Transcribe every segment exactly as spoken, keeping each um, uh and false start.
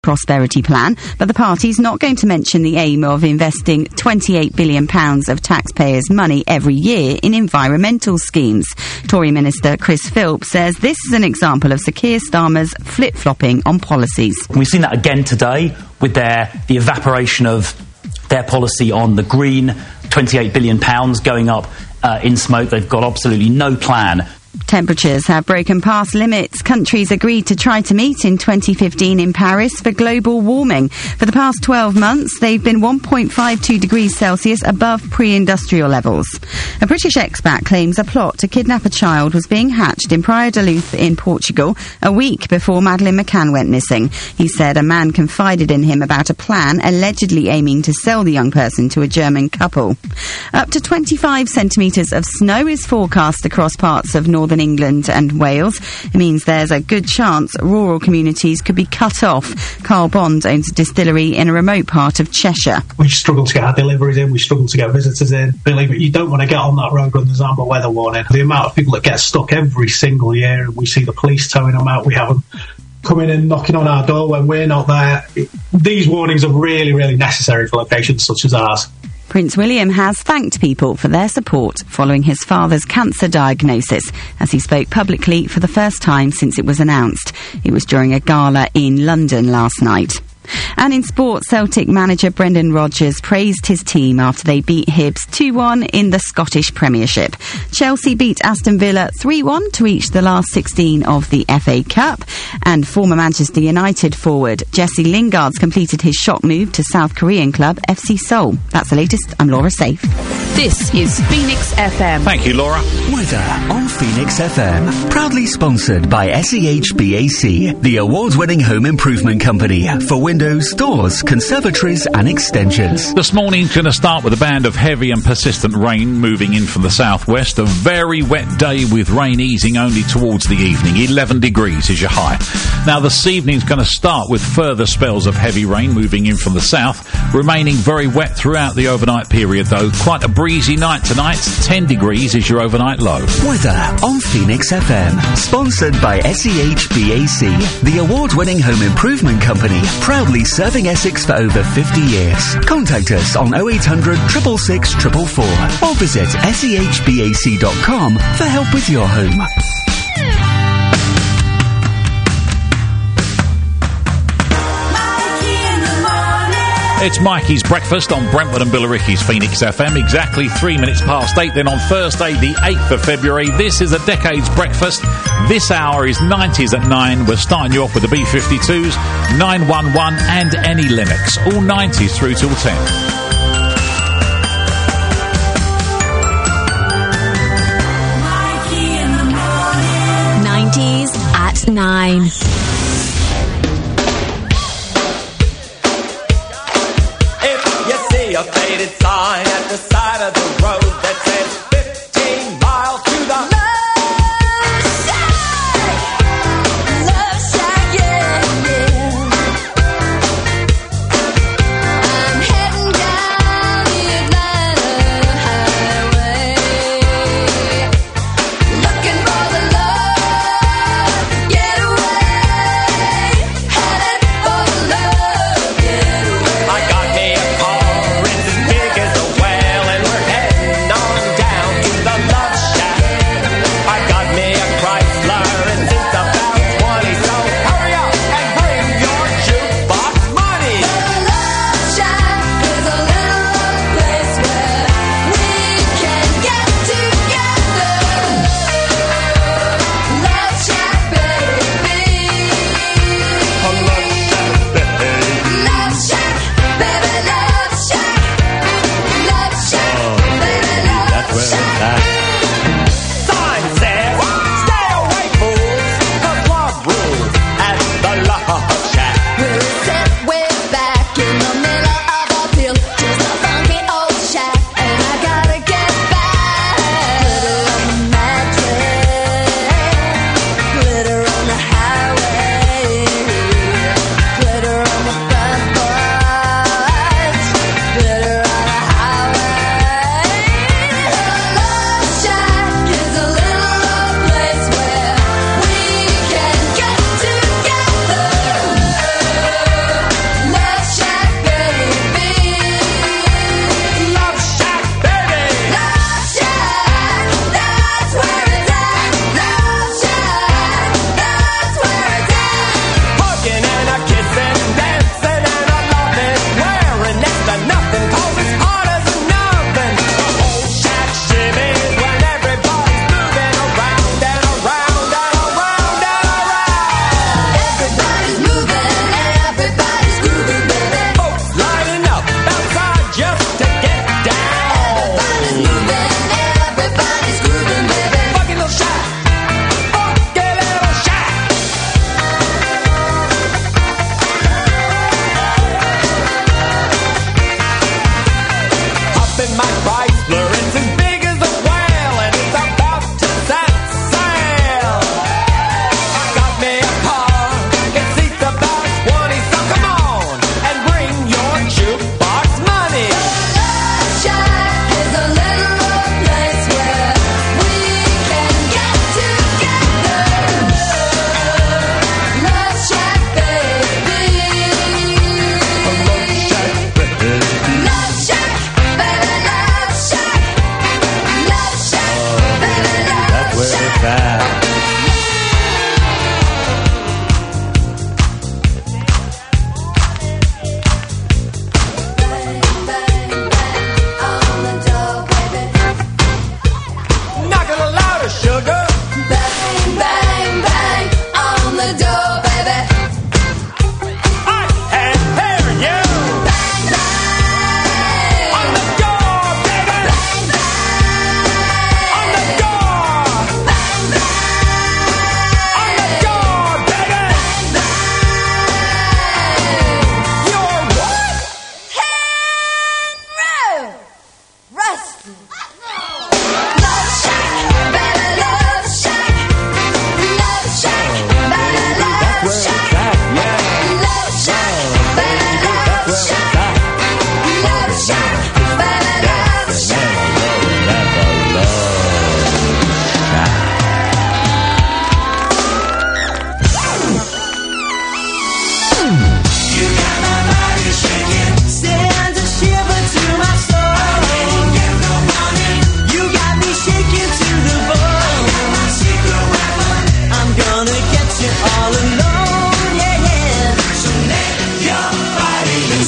prosperity plan, but the party's not going to mention the aim of investing twenty-eight billion pounds of taxpayers' money every year in environmental schemes. Tory Minister Chris Philp says this is an example of Sir Keir Starmer's flip-flopping on policies. We've seen that again today with their the evaporation of their policy on the green, twenty-eight billion pounds going up uh, in smoke. They've got absolutely no plan. Temperatures have broken past limits countries agreed to try to meet in twenty fifteen in Paris for global warming. For the past twelve months, they've been one point five two degrees Celsius above pre-industrial levels. A British expat claims a plot to kidnap a child was being hatched in Praia da Luz in Portugal a week before Madeleine McCann went missing. He said a man confided in him about a plan allegedly aiming to sell the young person to a German couple. Up to twenty-five centimetres of snow is forecast across parts of Northern England and Wales. It means there's a good chance rural communities could be cut off. Carl Bond owns a distillery in a remote part of Cheshire. We struggle to get our deliveries in, we struggle to get visitors in. Believe it, you don't want to get on that road when there's amber weather warning. The amount of people that get stuck every single year, and we see the police towing them out, we have them coming in knocking on our door when we're not there. These warnings are really, really necessary for locations such as ours. Prince William has thanked people for their support following his father's cancer diagnosis as he spoke publicly for the first time since it was announced. It was during a gala in London last night. And in sport, Celtic manager Brendan Rodgers praised his team after they beat Hibs two one in the Scottish Premiership. Chelsea beat Aston Villa three one to reach the last sixteen of the F A Cup. And former Manchester United forward Jesse Lingard's completed his shock move to South Korean club F C Seoul. That's the latest. I'm Laura Safe. This is Phoenix F M. Thank you, Laura. Weather on Phoenix F M. Proudly sponsored by S E H B A C, the award-winning home improvement company for windows, doors, conservatories and extensions. This morning's going to start with a band of heavy and persistent rain moving in from the southwest. A very wet day with rain easing only towards the evening. eleven degrees is your high. Now this evening's going to start with further spells of heavy rain moving in from the south, remaining very wet throughout the overnight period though. Quite a breezy night tonight. ten degrees is your overnight low. Weather on Phoenix F M. Sponsored by S E H B A C, the award-winning home improvement company, proudly serving Essex for over fifty years. Contact us on oh eight hundred, six six six, four four four or visit S E H B A C dot com for help with your home. It's Mikey's Breakfast on Brentford and Billericay's Phoenix F M, exactly three minutes past eight. Then on Thursday, the eighth of February, this is a Decade's Breakfast. This hour is nineties at nine. We're starting you off with the B fifty-twos, nine one one and any Linux. All nineties through till ten. nineties at nine. A faded sign at the side of the road that says fifteen miles to the Love Shack. Love Shack, yeah, yeah. I'm heading down the Atlanta highway, looking for the love to get away.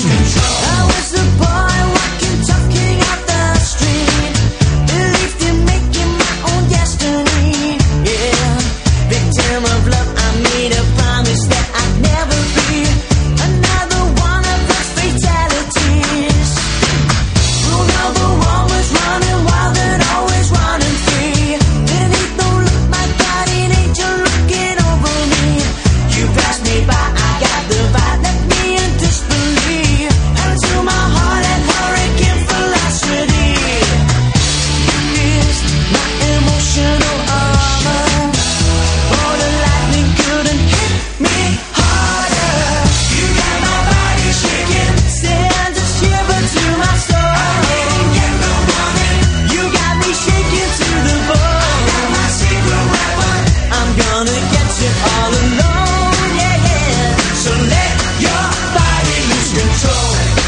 lose control. I was a boy walking, talking out the street, believed in making my own destiny. Yeah, victim of love, I made a promise that I'd never be another one of those fatalities. Rule number one was running wild and always running free. Didn't need no look, my guardian angel looking over me. You passed me by, I got the vibe, left me in disbelief. Until my heart had hurricane velocity. You pierced my emotional armor. Oh, the lightning couldn't hit me harder. You got my body shaking, sends a shiver to my soul. I didn't get no warning. You got me shaking to the bone. I got my secret weapon. I'm gonna get you all alone, yeah, yeah. So let your body lose control.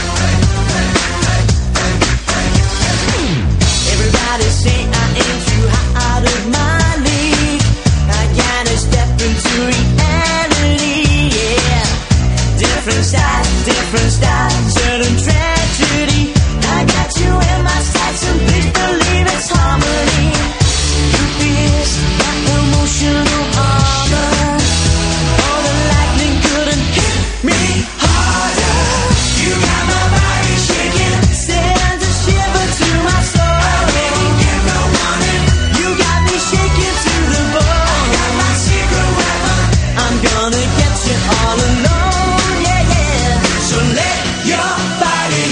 Everybody say I ain't too hot out of my league. I gotta step into reality, yeah. Different style, different style, certain tragedy. I got you in my sights and please believe it's harmony. You pierced my emotional armor. Oh, the lightning couldn't hit me harder. You got my body shaking, sends a shiver to my soul. I didn't get no warning. You got me shaking to the bone. I got my secret weapon. I'm gonna get you all alone, yeah, yeah. So let your body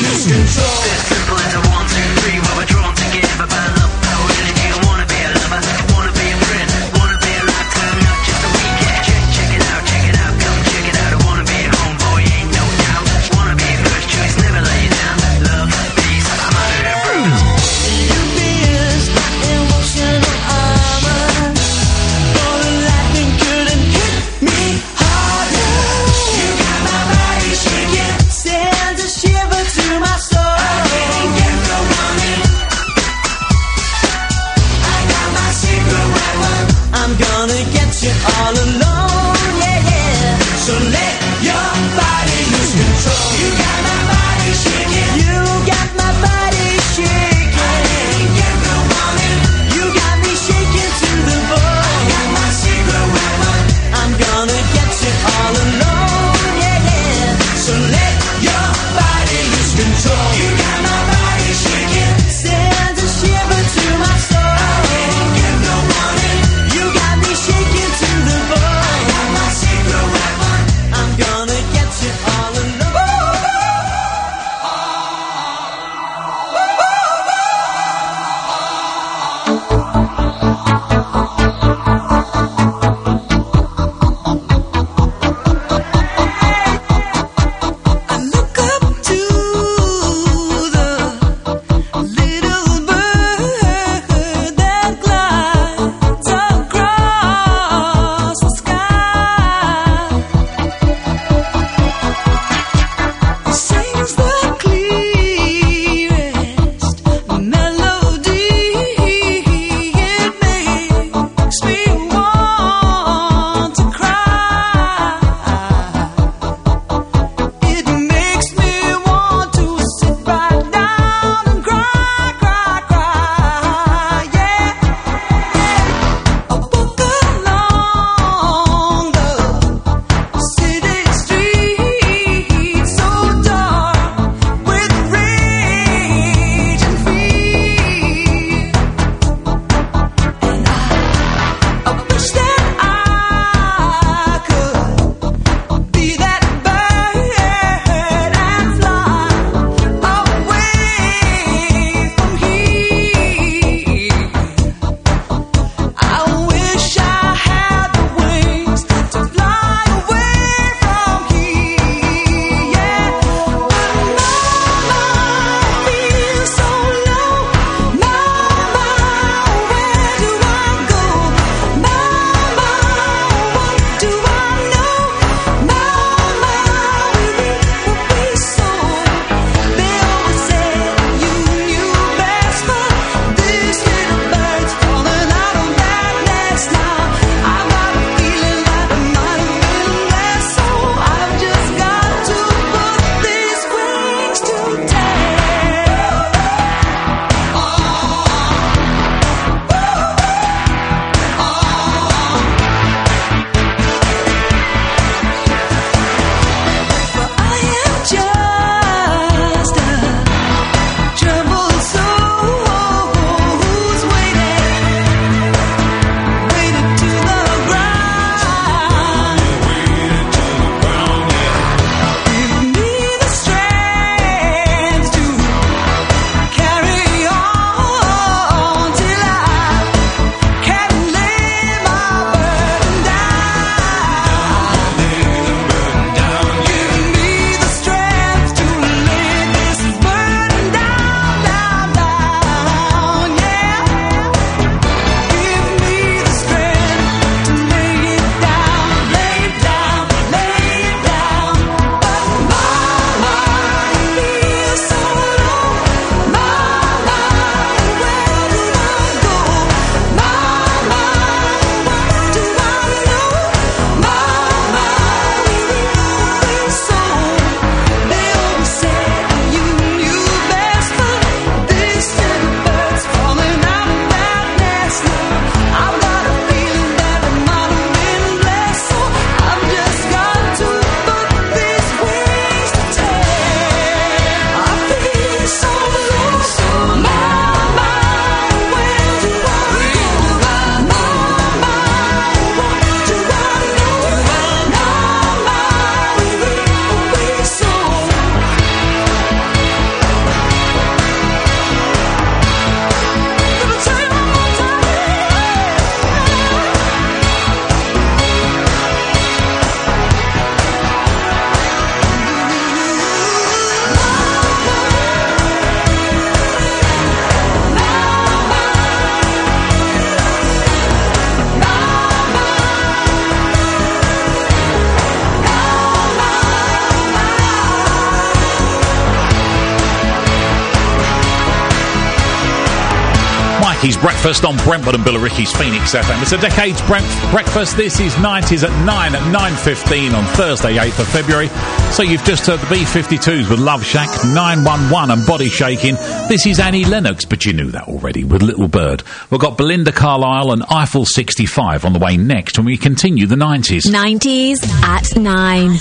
Ricky's Breakfast on Brentwood and Billericay's Phoenix F M. It's a Decades Brent- Breakfast. This is nineties at nine at nine fifteen on Thursday, eighth of February. So you've just heard the B fifty-twos with Love Shack, nine one one and Body Shaking. This is Annie Lennox, but you knew that already with Little Bird. We've got Belinda Carlisle and Eiffel sixty-five on the way next when we continue the nineties. nineties at nine.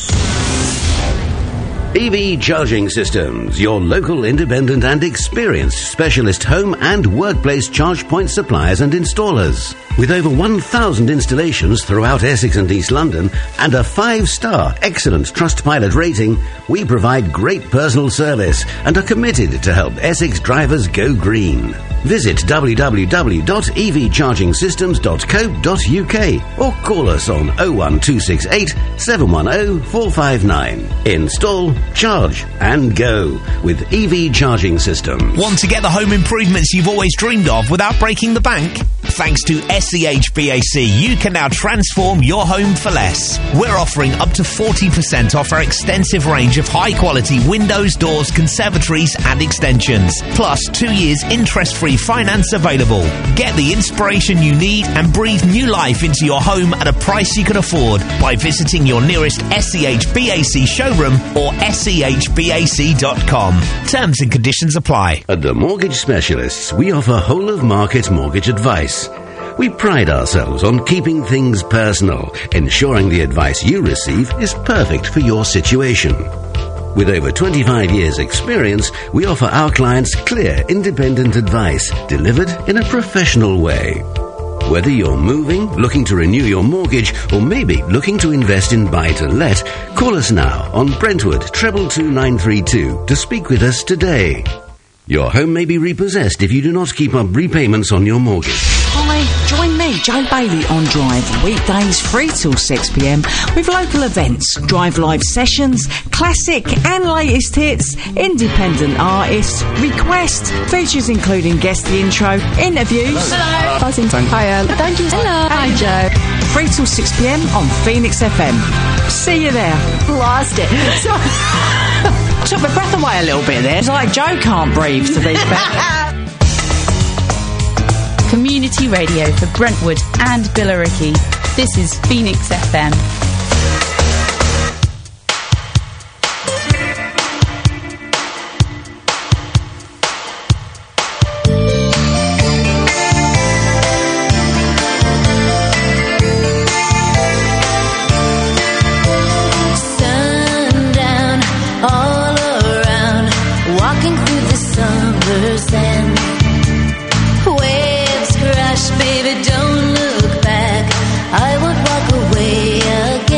E V Charging Systems, your local independent and experienced specialist home and workplace charge point suppliers and installers. With over one thousand installations throughout Essex and East London and a five-star excellent Trustpilot rating, we provide great personal service and are committed to help Essex drivers go green. Visit w w w dot e v charging systems dot co dot u k or call us on oh one two six eight, seven one oh, four five nine. Install, charge and go with E V Charging Systems. Want to get the home improvements you've always dreamed of without breaking the bank? Thanks to S E H B A C, you can now transform your home for less. We're offering up to forty percent off our extensive range of high-quality windows, doors, conservatories and extensions. Plus, two years interest-free finance available. Get the inspiration you need and breathe new life into your home at a price you can afford by visiting your nearest S E H B A C showroom or S E H B A C dot com. Terms and conditions apply. At the Mortgage Specialists, we offer whole-of-market mortgage advice. We pride ourselves on keeping things personal, ensuring the advice you receive is perfect for your situation. With over twenty-five years' experience, we offer our clients clear, independent advice delivered in a professional way. Whether you're moving, looking to renew your mortgage, or maybe looking to invest in buy-to-let, call us now on Brentwood treble two nine three two to speak with us today. Your home may be repossessed if you do not keep up repayments on your mortgage. Hi, join me, Joe Bailey, on Drive, weekdays three till six p m with local events, Drive Live sessions, classic and latest hits, independent artists, requests, features including guest the intro, interviews. Hello. Buzzing. Hiya. Thank you. Hello. Hi, Joe. three till six p m on Phoenix F M. See you there. Lost it. Took my breath away a little bit there. It's like Joe can't breathe to these back. Community radio for Brentwood and Billericay. This is Phoenix F M. Baby, don't look back. I won't walk away again.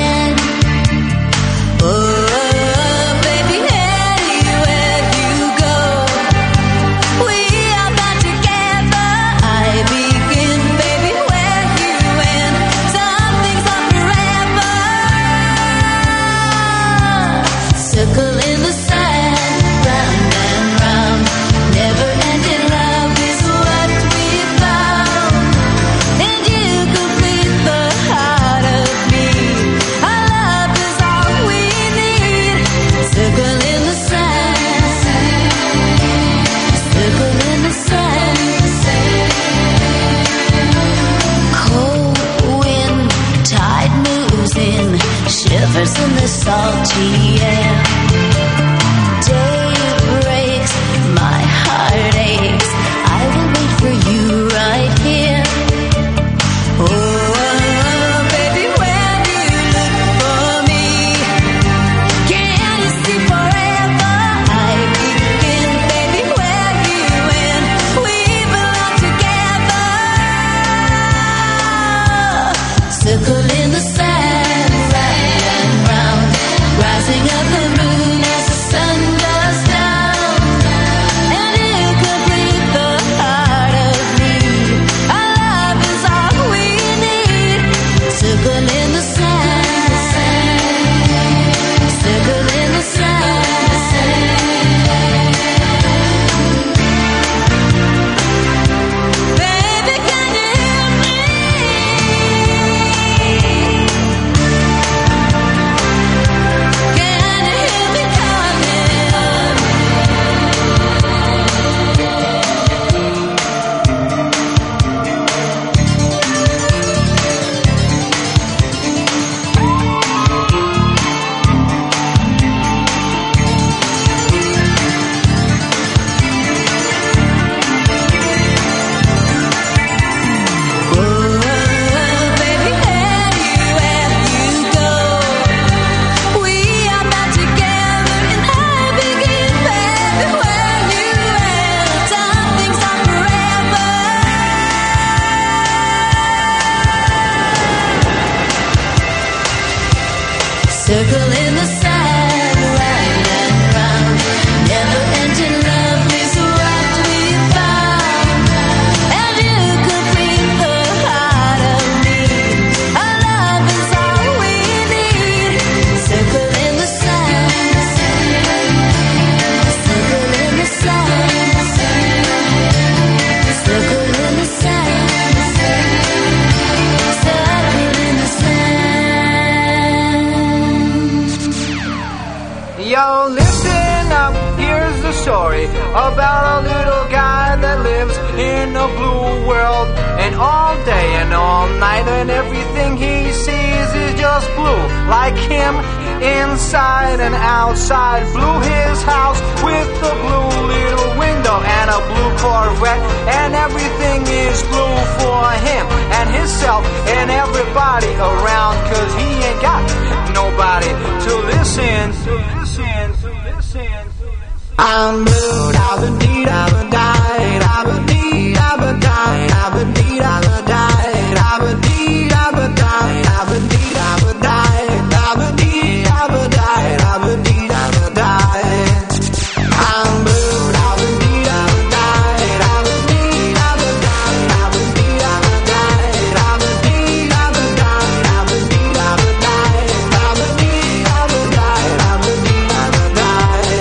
Yo, listen up, here's the story about a little guy that lives in a blue world. And all day and all night, and everything he sees is just blue. Like him, inside and outside. Blue his house with a blue little window and a blue Corvette. And everything is blue for him and himself and everybody around. Cause he ain't got nobody to listen, to listen, to listen. I'm blue, da-ba-dee, da-ba-die, da-ba-dee, da-ba-die, da-ba-dee, da-ba-die, da-ba-dee, da-ba-die, da-ba-dee, da-ba-die, da-ba-dee, da-ba-die, da-ba-dee, da-ba-die. I'm blue, da-ba-dee, da-ba-die, da-ba-dee, da-ba-die, da-ba-dee, da-ba-die, da-ba-dee, da-ba-die, da-ba-dee, da-ba-die, da-ba-dee, da-ba-die, da-ba-dee, da-ba-die.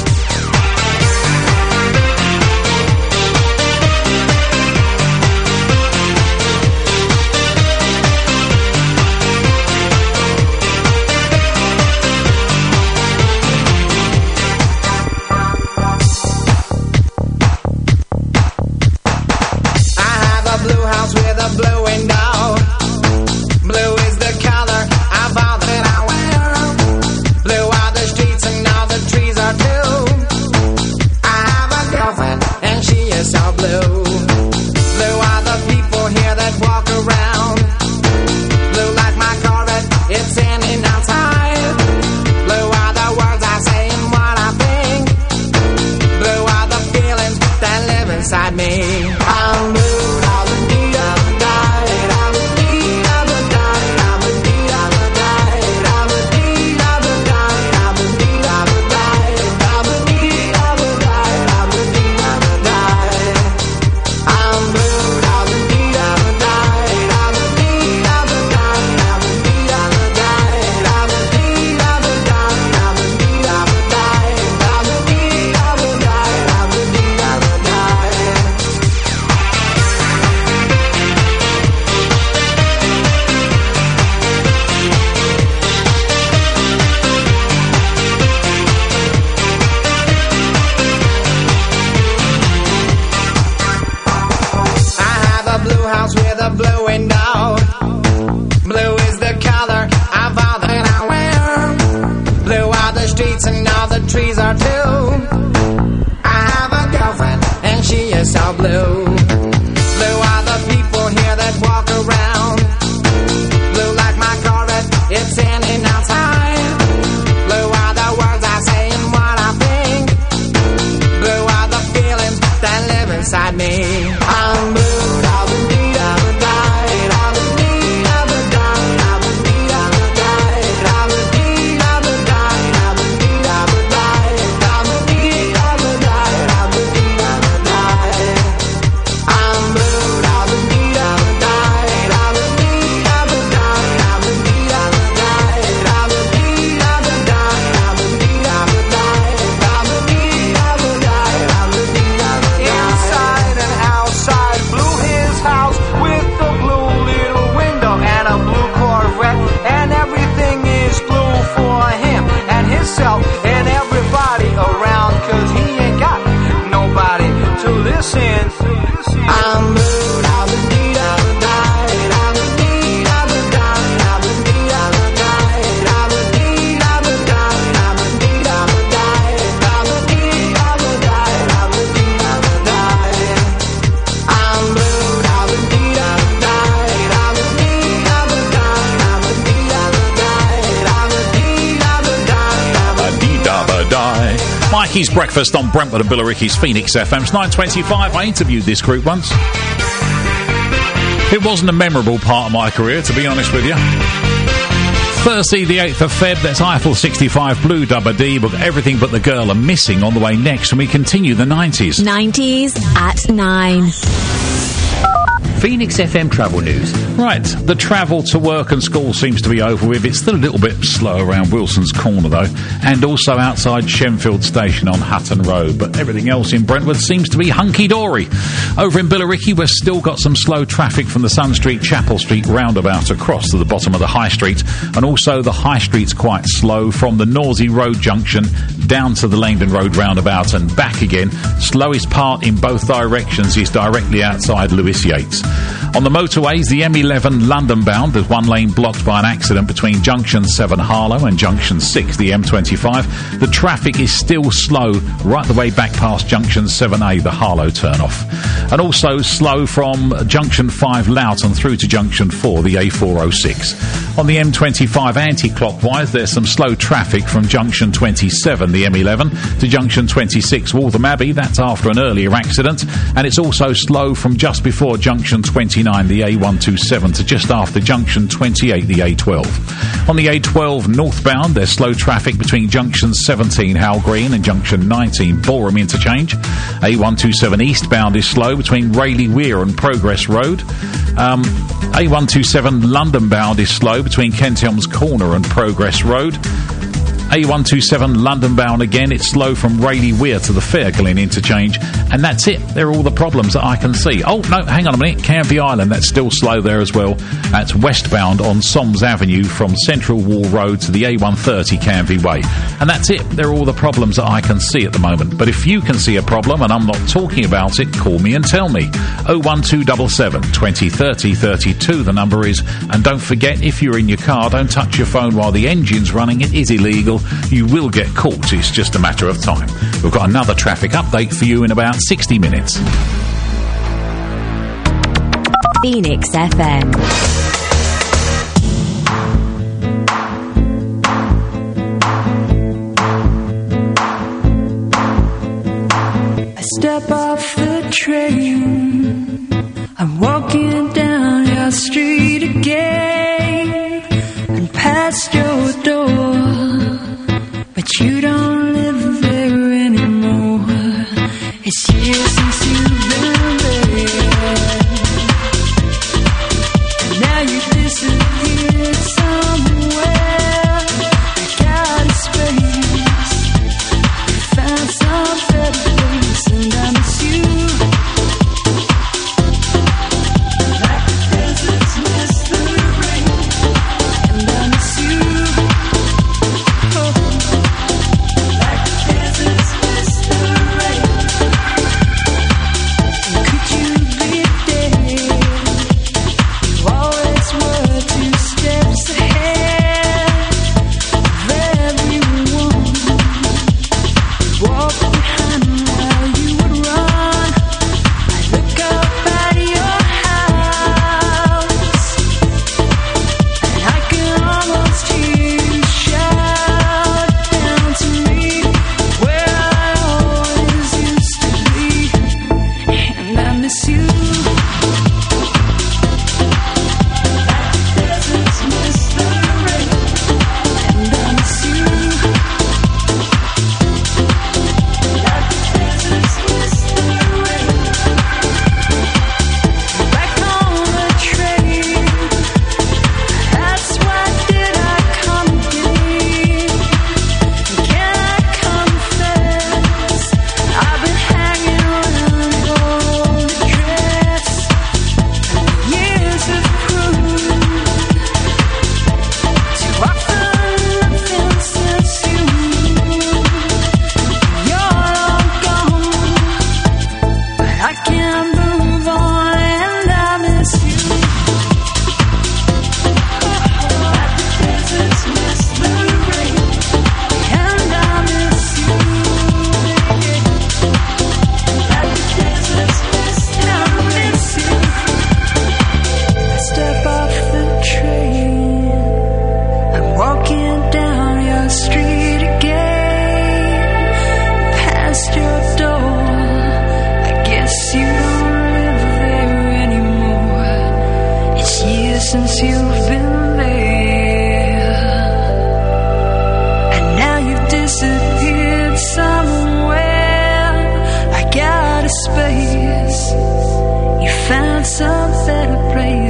Blue house with a blue window. Blue is the color of all that I wear. Blue are the streets and all the trees are too. I have a girlfriend and she is so blue. Blue are the people here that walk around. Blue like my Corvette, it's in and outside. Blue are the words I say and what I think. Blue are the feelings that live inside me. I'm blue. Blue window. Blue is the color of all that I wear. Blue are the streets and all the trees are too. I have a girlfriend and she is so blue. Blue are the people here that walk around. Blue like my Corvette, it's in and outside. Blue are the words I say and what I think. Blue are the feelings that live inside me. I'm blue. And everybody around, cause he ain't got nobody to listen, to listen. I'm blue, da-ba-dee, da-ba-die, da-ba-dee, da-ba-die, da-ba-dee, da-ba-die, da-ba-dee, da-ba-die, da-ba-dee, da-ba-die, da-ba-dee, da-ba-die, da-ba-dee, da-ba-die. I'm blue, da-ba-dee, da-ba-die, da-ba-dee, da-ba-die, da-ba-dee, da-ba-die, da-ba-dee. Mikey's Breakfast on Brentwood and Billericay's Phoenix F M's nine twenty-five. I interviewed this group once. It wasn't a memorable part of my career, to be honest with you. Thursday, the eighth of February, that's Eiffel sixty-five, Blue Dubba-Dee, with Everything But the Girl and Missing on the way next, and we continue the nineties. nineties at nine. Phoenix F M travel news. Right, the travel to work and school seems to be over with. It's still a little bit slow around Wilson's Corner, though, and also outside Shenfield Station on Hutton Road. But everything else in Brentwood seems to be hunky-dory. Over in Billericay, we've still got some slow traffic from the Sun Street, Chapel Street roundabout across to the bottom of the High Street, and also the High Street's quite slow from the Norsey Road junction down to the Langdon Road roundabout and back again. Slowest part in both directions is directly outside Lewis Yates. On the motorways, the M eleven London bound, there's one lane blocked by an accident between Junction seven Harlow and Junction six, the M twenty-five. The traffic is still slow right the way back past Junction seven A, the Harlow turn-off. And also slow from Junction five Loughton through to Junction four, the A four oh six. On the M twenty-five anti-clockwise, there's some slow traffic from Junction twenty-seven, the M eleven, to Junction twenty-six, Waltham Abbey. That's after an earlier accident. And it's also slow from just before Junction twenty-nine, the A one twenty-seven, to just after Junction twenty-eight, the A twelve. On the A twelve northbound, there's slow traffic between Junction seventeen, Howell Green, and Junction nineteen, Ballroom Interchange. A one twenty-seven eastbound is slow between Rayleigh Weir and Progress Road. Um, A one twenty-seven London bound is slow between Kent Elms Corner and Progress Road. A one twenty-seven London bound again, it's slow from Rayleigh Weir to the Fairglen interchange, and that's it. They're all the problems that I can see. Oh, no, hang on a minute, Canvey Island, that's still slow there as well. That's westbound on Soms Avenue from Central Wall Road to the A one thirty Canvey Way. And that's it. They're all the problems that I can see at the moment. But if you can see a problem and I'm not talking about it, call me and tell me. oh one two seven seven, twenty, thirty, thirty-two, the number is. And don't forget, if you're in your car, don't touch your phone while the engine's running. It is illegal. You will get caught. It's just a matter of time. We've got another traffic update for you in about sixty minutes. Phoenix F M. I step off the train, I'm walking down your street again, and past your door, but you don't live there anymore. It's years since you've been there, and now you disappeared somewhere. I got a space, you found some better place, and I miss you.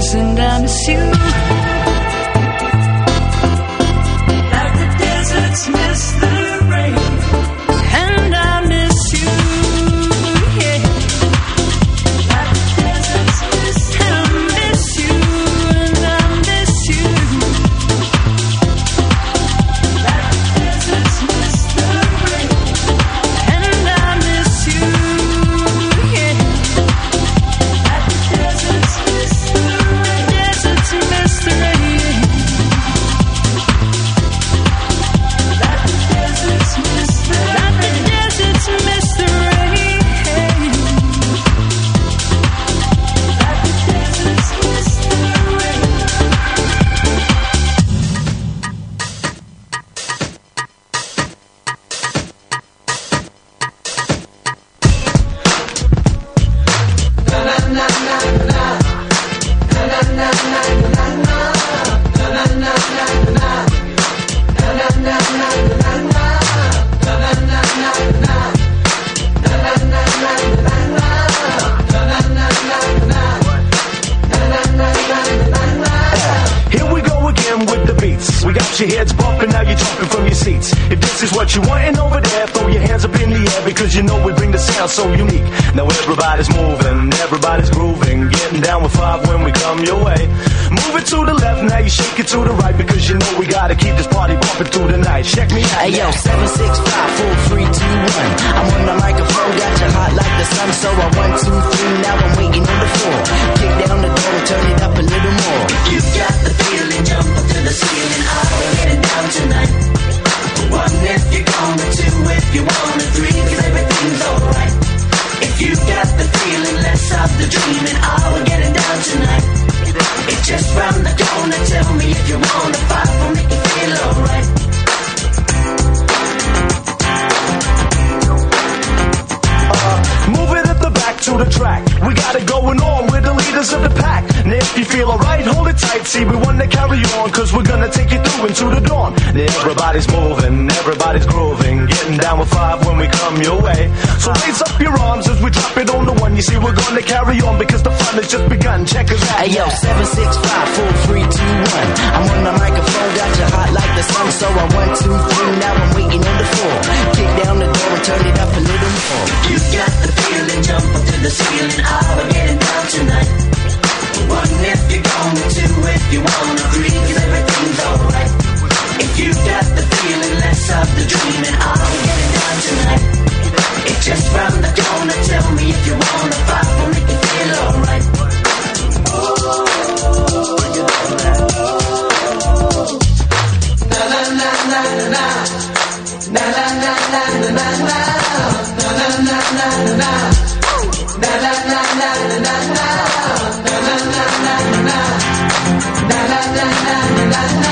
kiss and I miss you. Like the deserts miss the rain, and I miss you. Yeah. Like the deserts miss the rain, and I miss you, and I miss you. Like the deserts miss the rain, and I miss you. Yeah. Like the deserts miss the rain, deserts miss the rain. Like the deserts miss the rain, like the deserts miss the rain. Like the deserts miss the rain. Here we go again with the beats. We got your heads bumping, now you're jumping from your seats. If this is what you wantin' over there, throw your hands up in the air, because you know we bring the sound so unique. Now everybody's moving, everybody's grooving, getting down with five when we come your way. Move it to the left, now you shake it to the right, because you know we gotta keep this party bumping through the night. Check me out. Hey yo, seven, six, five, four, three, two, one. I'm on the microphone, got you hot like the sun. So I one, two, three, now I'm waiting on the floor. Kick down the door and turn it up a little more. You got the feeling, jump up to the ceiling. I'll get it down tonight. One if you're gonna, two if you wanna, three 'cause everything's alright. If you got the feeling, let's stop the dreaming. I'll get it down tonight. It's just round the corner. Tell me if you wanna fight for make you feel alright. Move it at the back to the track. We got it going on, we're the leaders of the pack. And if you feel alright, hold it tight. See, we wanna carry on, cause we're gonna take you through into the dawn. And everybody's moving, everybody's grooving, getting down with five when we come your way. So raise up your arms as we drop it on the one. You see, we're gonna carry on because the fun has just begun. Check us out. Hey yo, seven, six, five, four, three, two, one. I'm on the microphone, got you hot like the sun. So I one, two, three, now I'm waiting on the floor. Kick down the door and turn it up a little more. You got the feeling, jump up to the ceiling. I'll get it down tonight. One if you're gonna, two if you wanna, three 'cause everything's alright. If you got the feeling, let's stop the dreaming. I'll get it down tonight. It's just round the corner. Tell me if you wanna fight for make you feel alright. Oh, you know that. Na na na na na na na na na na na na na na na na na na na. Na na na na na na na na na na na na na na na na na na na na.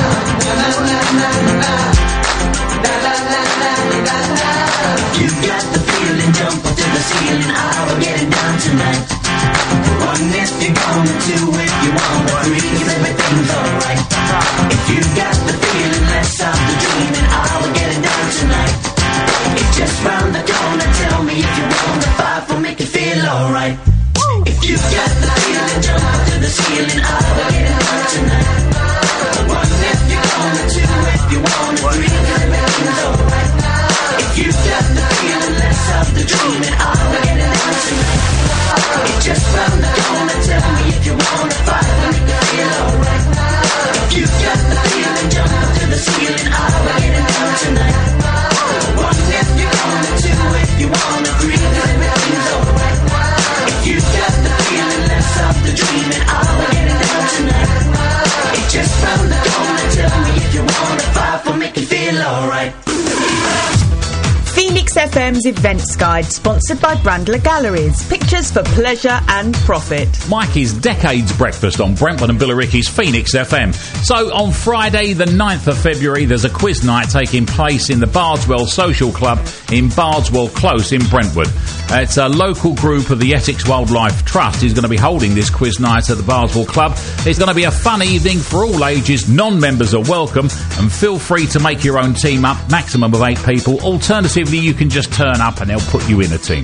You got the feeling, jump up to the ceiling. I'll get it down tonight. One if you're gonna, two if you wanna, three 'cause everything's alright. If you got the feeling, let's stop the dreaming. I'll get it down tonight. It's just round the corner. Tell me if you wanna fight for make it feel alright. If you got the feeling, jump up to the ceiling. I'll get it down tonight. One if you're gonna, two if you wanna, three 'cause everything's alright. If you got the feeling, let's stop the dreaming. I'll get it down tonight. It's just round the corner. Tell me if you wanna fight for make it feel alright. If you got the feeling, jump up to the ceiling. I'll get it down tonight. One if you're gonna, two if you wanna, three 'cause everything's alright. If you got the feeling, let's stop the dreaming. I'll get it down tonight. It's just round the corner. Tell me if you wanna fight for make it feel alright. Phoenix F M's Events Guide, sponsored by Brandler Galleries. Pictures for pleasure and profit. Mikey's Decades Breakfast on Brentwood and Billericay's Phoenix F M. So on Friday the ninth of February there's a quiz night taking place in the Bardswell Social Club in Bardswell Close in Brentwood. Uh, it's a local group of the Essex Wildlife Trust who's going to be holding this quiz night at the Bardswell Club. It's going to be a fun evening for all ages. Non-members are welcome, and feel free to make your own team up, maximum of eight people. Alternatively, you can just turn up and they'll put you in a team.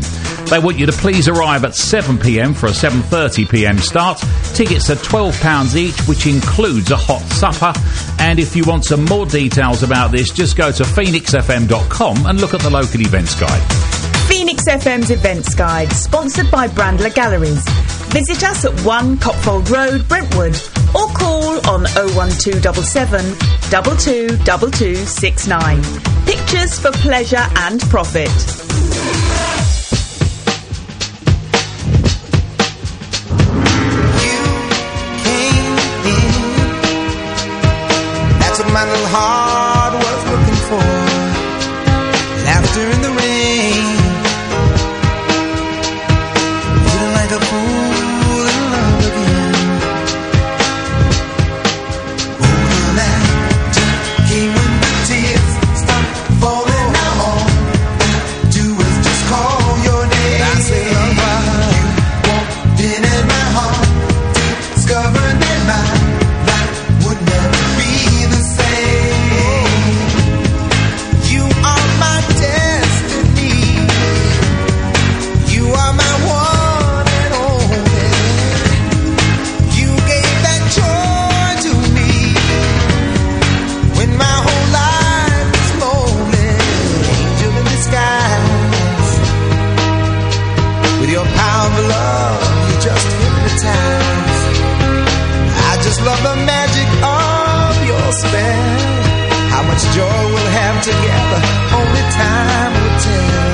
They want you to please arrive at seven p m for a seven thirty p m start. Tickets are twelve pounds each, which includes a hot supper. And if you want some more details about this, just go to phoenix f m dot com and look at the local events guide. Phoenix F M's Events Guide, sponsored by Brandler Galleries. Visit us at one Copfold Road, Brentwood, or call on oh one two seven seven, two two two two six nine. Pictures for pleasure and profit. That's what my little heart was looking for. Laughter in the rain. Feeling like a fool in love again. Oh, that came when the tears stopped falling down. All I do is just call your name. I say, love, you walked in at my heart, discovered that my life would never be the same. You are my destiny. You are my one and only. You gave that joy to me when my whole life was lonely. Angel in disguise. With your power of love, you just hypnotize. I just love the magic of your spell. How much joy we'll have together, only time will tell.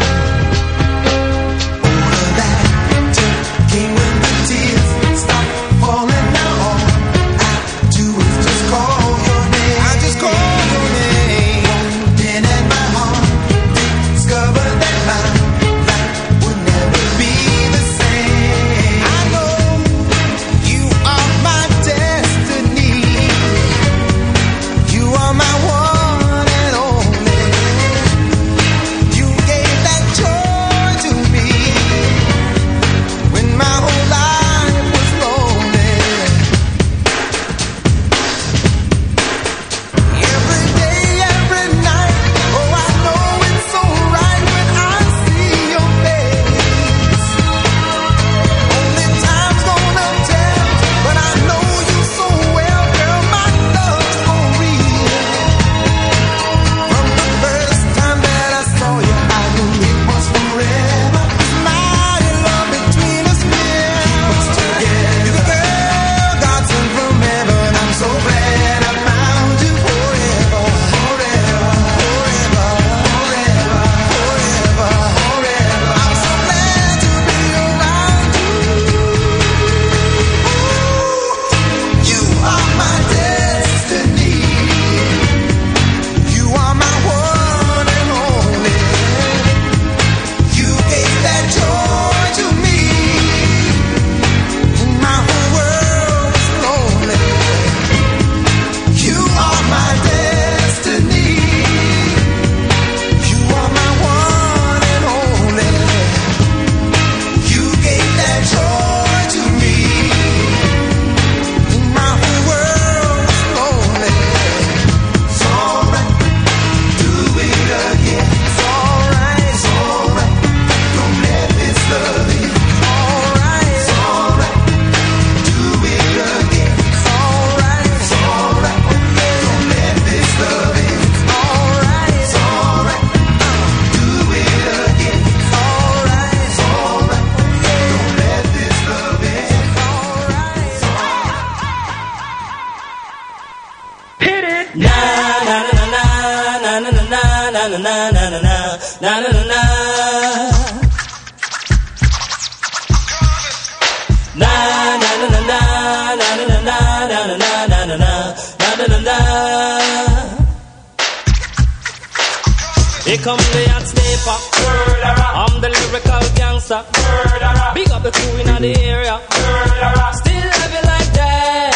All of that came when the tears stopped falling down. All I do is just call your name. I just call your name. Walked in at my heart, discovered that my life would never be the same. I know you are my destiny. You are my one and only. You gave that joy to me when my whole life was lonely. Every day, every night, oh, I know it's so right when I see your face. Only time's gonna tell, but I know you so well, girl. My love's for real. From the first time that I saw you, I knew it was forever. Mighty love between us will keep us together. You're the girl God sent from heaven. I'm so glad I found you forever, forever, forever, forever, forever, forever. I'm so glad to be around you. You are my destiny. You are my one and only. You gave that joy to me when my whole world was lonely. You are my destiny. You are my one and only. You gave that joy to me when my whole world was lonely. It's alright, do it again. It's alright, it's alright. Don't let this love in. It's alright, it's alright. Do it again. It's alright, it's alright. Don't let this love in. It's alright, it's alright. Do it again. It's alright, it's alright. Don't let this love in. It's alright, it's alright. Hit it. Na na na na na na na na na na na na na na na na na. Na na na na na na na na na na na na na na na na na. Here come the hot stepper. I'm the lyrical gangster. Big up the crew in the area. Still heavy like that.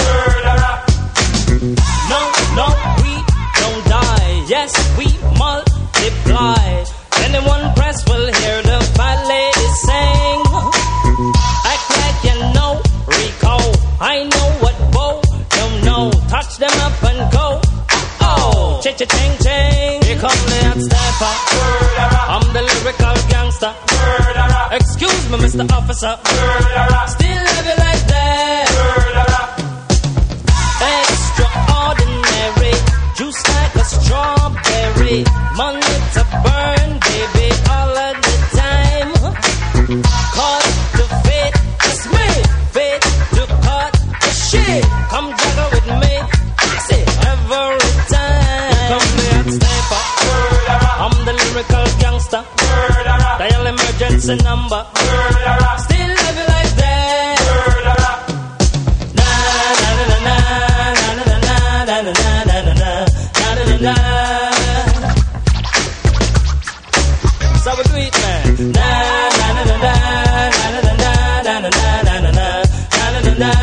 No, no, we don't die. Yes, we multiply. Anyone press will hear the fat lady sing. Act like you know Rico. I know what Bo don't know. Touch them up and go. Oh, cha cha ching ching. Here come the hot stepper. I'm the lyrical gangster. Excuse Mister Officer. Still love you like that. Extraordinary, juice like a strawberry. Money to burn, baby, all of the time. Caught the fate, it's me. Fate to cut the shit. Come juggle with me. I say every time. Come here and step up. I'm the lyrical gangster. Dial emergency number. Still love you like that. Na na na na na na na na na na na na na na. So we do it, man. Na na na na na na na na na na na na na na na.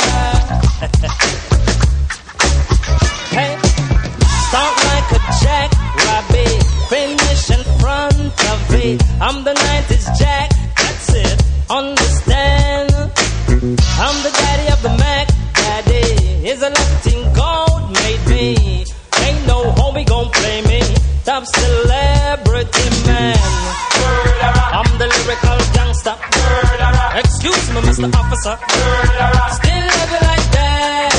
Hey, start like a jackrabbit, finish in front of it. I'm the nineties Jack, that's it. Understand? I'm the daddy of the Mac. Daddy is a Latin gold made me. Ain't no homie gon' play me. Top celebrity man. I'm the lyrical gangster. Excuse me, Mister Officer. Still love you like that.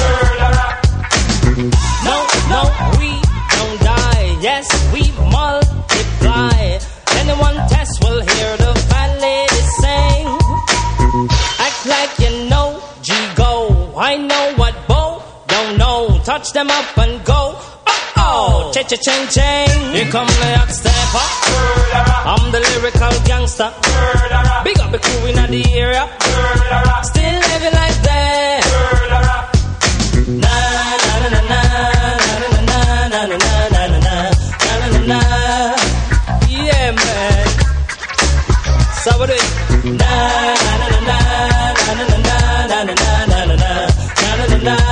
No, no, we don't die. Yes, we multiply. Anyone test will hear the fat lady sing. Act like you know G-Go. I know what Bo don't know. Touch them up and go. Oh, cha-cha-ching-ching. Here come the hot stepper. I'm the lyrical gangster. Big up the crew in the area. Still living like that. Na na na na na na na na na na na na na. Yeah, man. So what is na na na na na na na na na na na na na.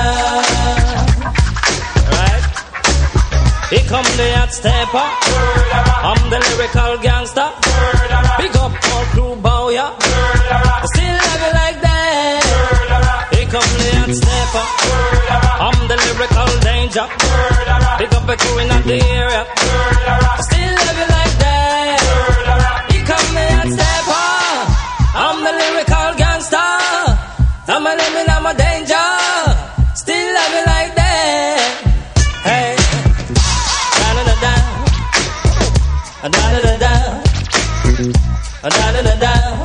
Right? Here come the hot stepper. I'm the lyrical gangster. Big up all crew bow ya. Still love you like that. Here come the hot stepper. I'm the lyrical danger. Big up the crew in the area. Still love you like that. Here come the hot stepper. I'm the lyrical gangster. I'm a living, I'm a danger. Still love you like that. Hey. Da-da-da-da. Da-da-da-da. Da-da-da-da.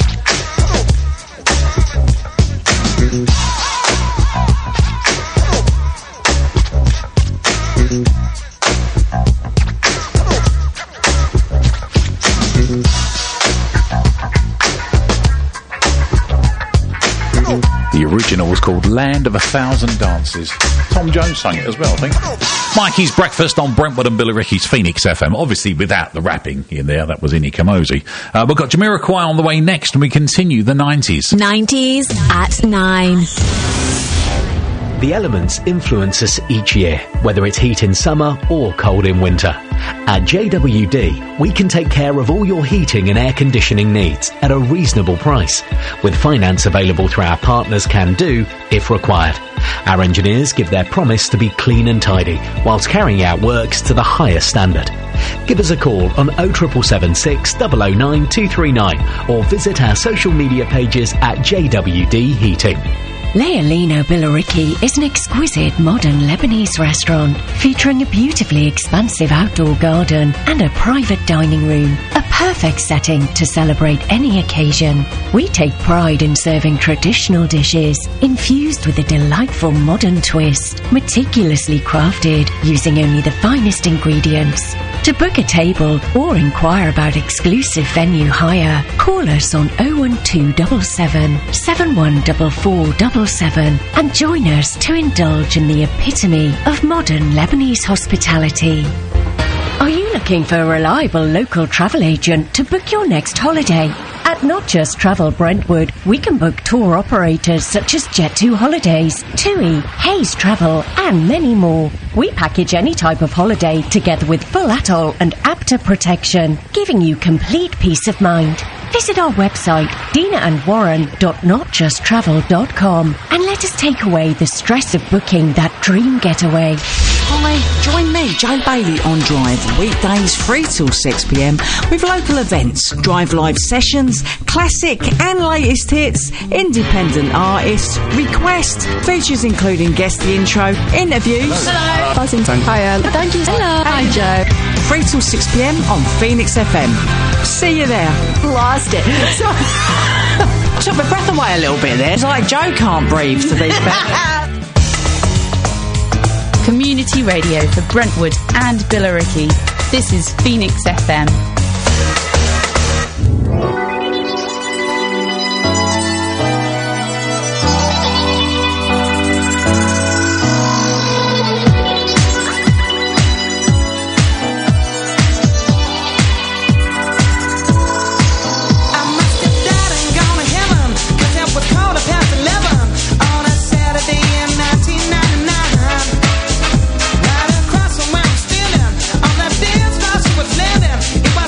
The original was called Land of a Thousand Dances. Tom Jones sang it as well, I think. Mikey's Breakfast on Brentwood and Billyricky's Phoenix F M. Obviously without the rapping in there. That was Inni Kamosi. Uh, we've got Jamiroquai on the way next, and we continue the nineties. nineties at nine. The elements influence us each year, whether it's heat in summer or cold in winter. At J W D, we can take care of all your heating and air conditioning needs at a reasonable price, with finance available through our partners Can Do if required. Our engineers give their promise to be clean and tidy, whilst carrying out works to the highest standard. Give us a call on oh seven seven six, zero zero nine two three nine or visit our social media pages at J W D Heating. Leolino Billericay is an exquisite modern Lebanese restaurant featuring a beautifully expansive outdoor garden and a private dining room, a perfect setting to celebrate any occasion. We take pride in serving traditional dishes infused with a delightful modern twist, meticulously crafted using only the finest ingredients. To book a table or inquire about exclusive venue hire, call us on oh one two seven seven, seven one four four seven seven and join us to indulge in the epitome of modern Lebanese hospitality. Are you looking for a reliable local travel agent to book your next holiday? At Not Just Travel Brentwood, we can book tour operators such as Jet two Holidays, TUI, Hayes Travel, and many more. We package any type of holiday together with full atoll and A P T A protection, giving you complete peace of mind. Visit our website, dina and warren dot not just travel dot com, and let us take away the stress of booking that dream getaway. Hi, join me, Joe Bailey, on Drive, weekdays three till six p m with local events, Drive live sessions, classic and latest hits, independent artists, request, features including guest the intro, interviews. Hello. Buzzing. Hiya. Thank you. Hello. Hi, Joe. three till six p m on Phoenix F M. See you there. Lost it. Took my breath away a little bit there. It's like Joe can't breathe to these better. Community radio for Brentwood and Billericay. This is Phoenix F M. It was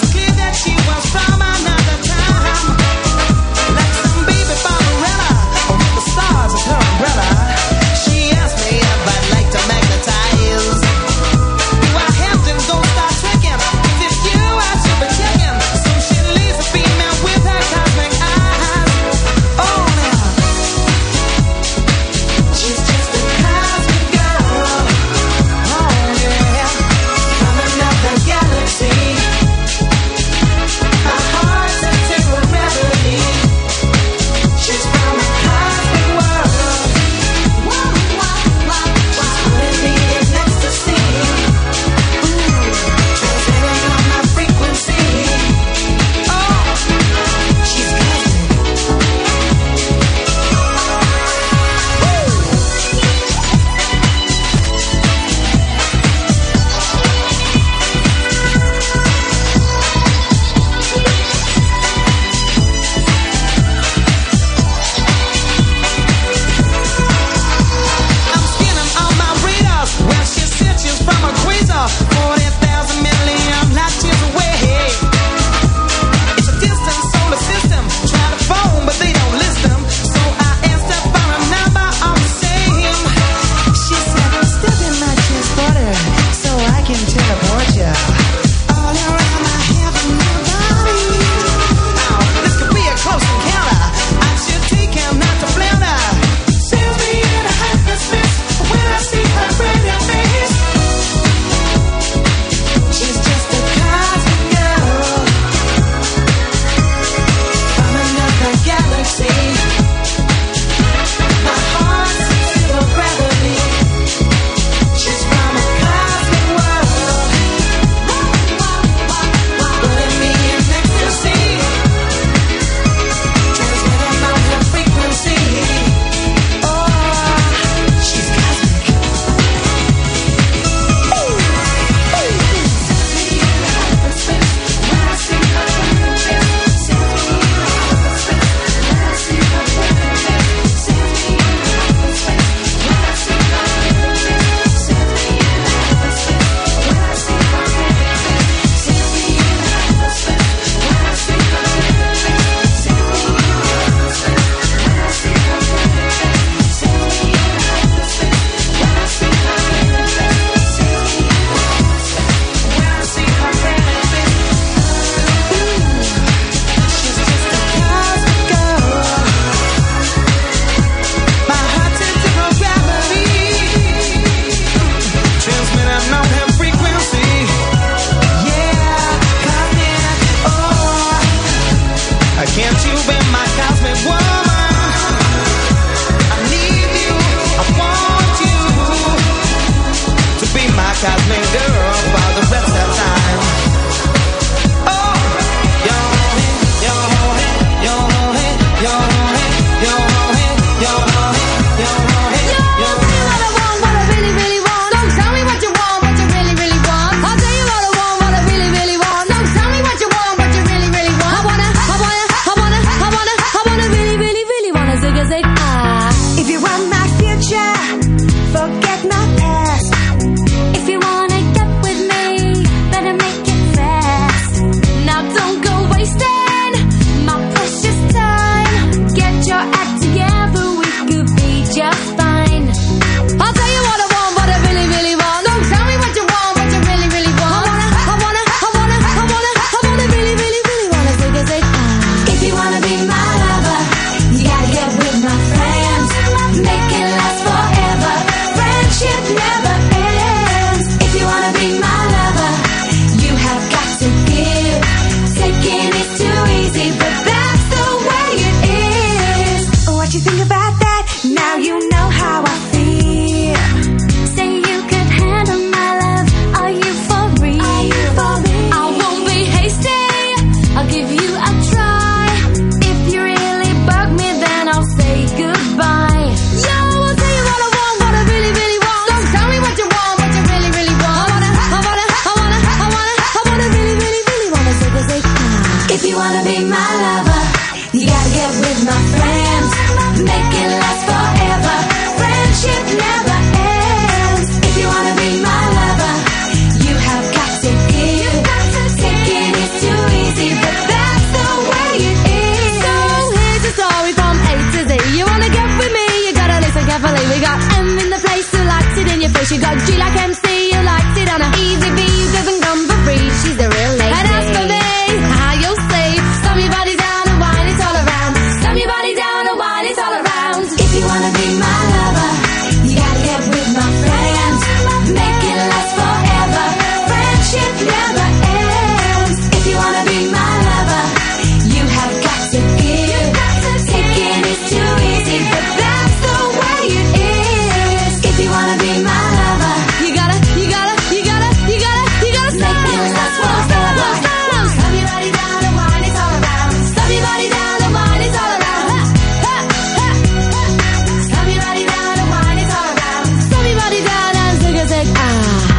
wanna be my lover, you gotta get with my friends. Make it last forever. Friendship never ends. If you wanna be my lover, you have got to give. Taking is too easy, but that's the way it is. So here's the story from A to Z. You wanna get with me, you gotta listen carefully. We got M in the place who likes it in your face. You got G like M C who likes it on a easy B who doesn't come for free. She's the real lady. And as for me, how you'll see, slam your body down and wine it all around. Slam your body down and wine it all around. If you wanna be my lover, you gotta get with my friends. Make it last forever. Friendship never ends. If you wanna be my lover, you have got to give. Taking is too easy, but that's the way it is. If you wanna be my lover, You gotta, you gotta, you gotta, you gotta, you gotta stop. make it last forever. Slam your body down and wine it all around. Slam your body down and wine it all around. Ha, ha, ha, ha. Slam your body down and wine it all around. Slam your body down and zig a zig ah.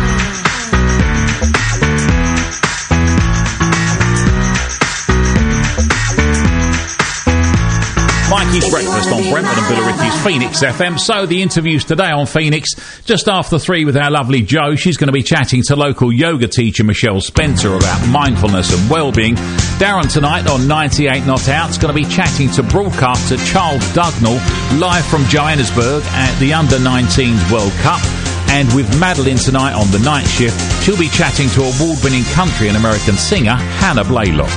Mikey's Breakfast on Brentford and Billericay's Phoenix F M. So the interviews today on Phoenix, just after three with our lovely Jo. She's going to be chatting to local yoga teacher Michelle Spencer about mindfulness and well-being. Darren tonight on ninety-eight Not Out's going to be chatting to broadcaster Charles Dugnall live from Johannesburg at the under nineteens World Cup. And with Madeline tonight on the night shift, she'll be chatting to award-winning country and American singer Hannah Blaylock.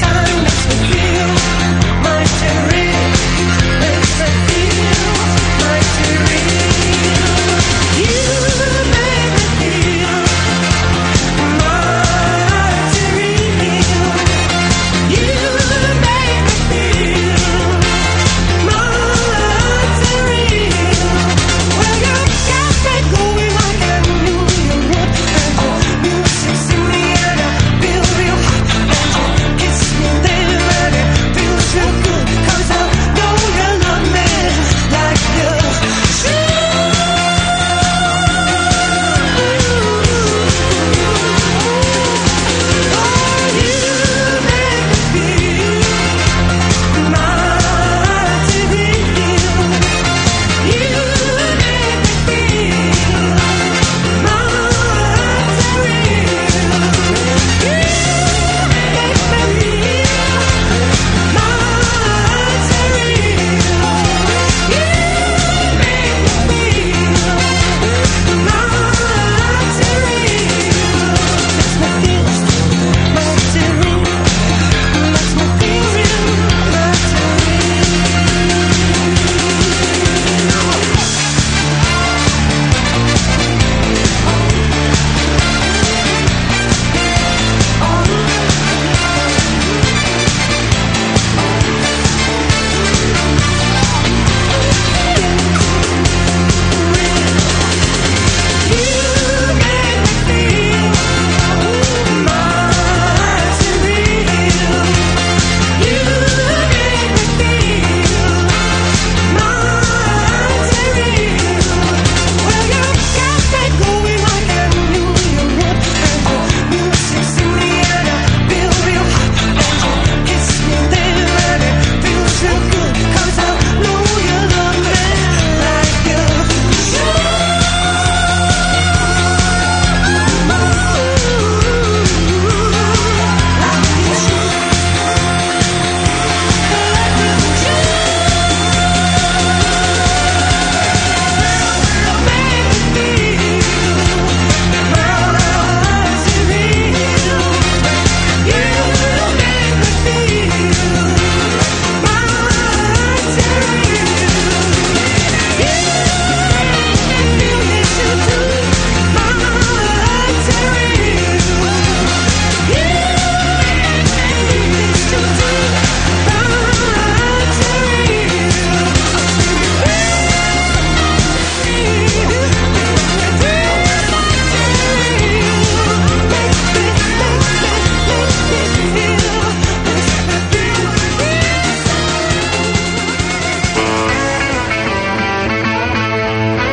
My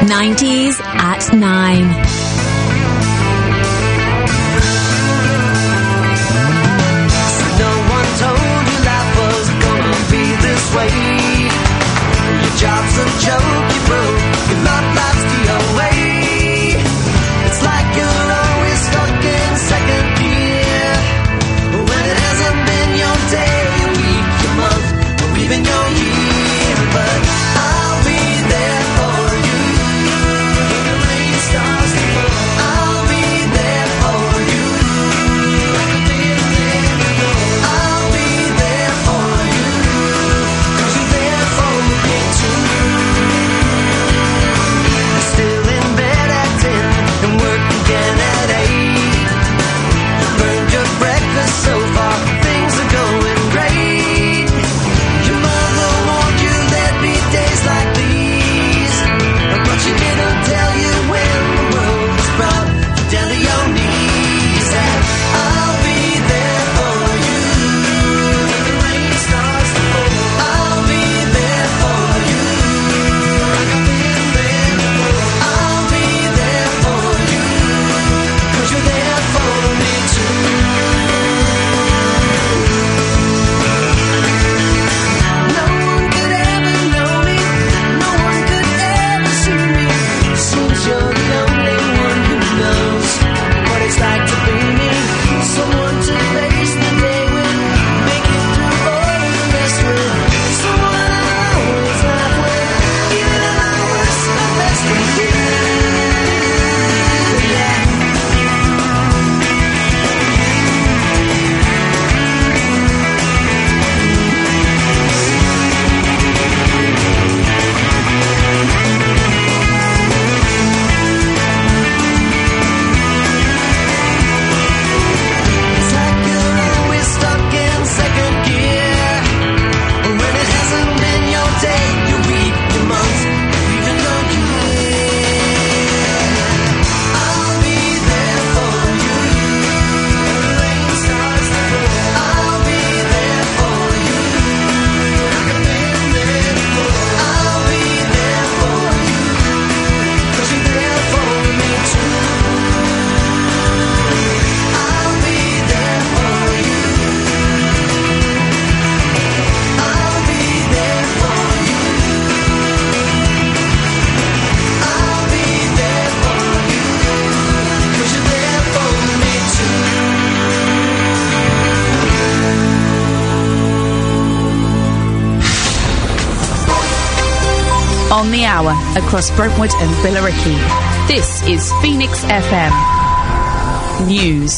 nineties at nine. No one told you life was gonna be this way. Your job's a joke, you broke, your love life's the away. It's like you're always stuck in second gear. When it hasn't been your day, your week, your month, or even your year. But I'll be there for you when the rain starts to fall. I'll be there for you. Like I've been there before. I'll be there for you, 'cause you're there for me too. You're still in bed at ten and work again at eight. You burned your breakfast so far, things are going great. Your mother warned you there'd be days like these, but she didn't tell you when the world was brought down to your knees. And I'll be there for you when the rain starts to fall. I'll be there for you like I've been there before. I'll be there for you 'cause you're there for me too. No one could ever know me, no one could ever see me. Seems you're the only one who knows what it's like to be me. Someone to face the day with, make it through all the rest with. Someone I always laugh with, even at my worst, my best with you. Yeah. It's like you're always stuck in second gear. When it hasn't been your day, your week, your month, even your year. I'll be there for you when the rain starts to fall. I'll be there for you like I've been there before. I'll be there for you 'cause you're there for me too. I'll be there for you. I'll be there for you. I'll be there for you 'cause you're there for me too. On the hour across Brentwood and Billericay. This is Phoenix F M News.